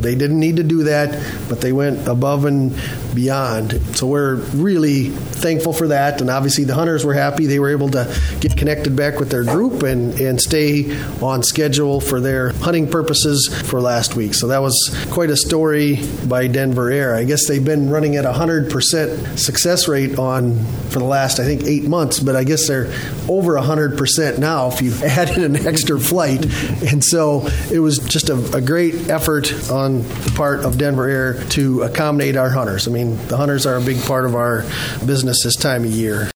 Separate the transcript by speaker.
Speaker 1: They didn't need to do that, but they went above and beyond. So we're really thankful for that. And obviously the hunters were happy. They were able to get connected back with their group and stay on schedule for their hunting purposes for last week. So that was quite a story by Denver Air. I guess they've been running at 100% success rate for the last, I think, 8 months, but I guess they're over 100% now if you add in an extra flight. And so it was just a great effort on the part of Denver Air to accommodate our hunters. I mean, the hunters are a big part of our business this time of year.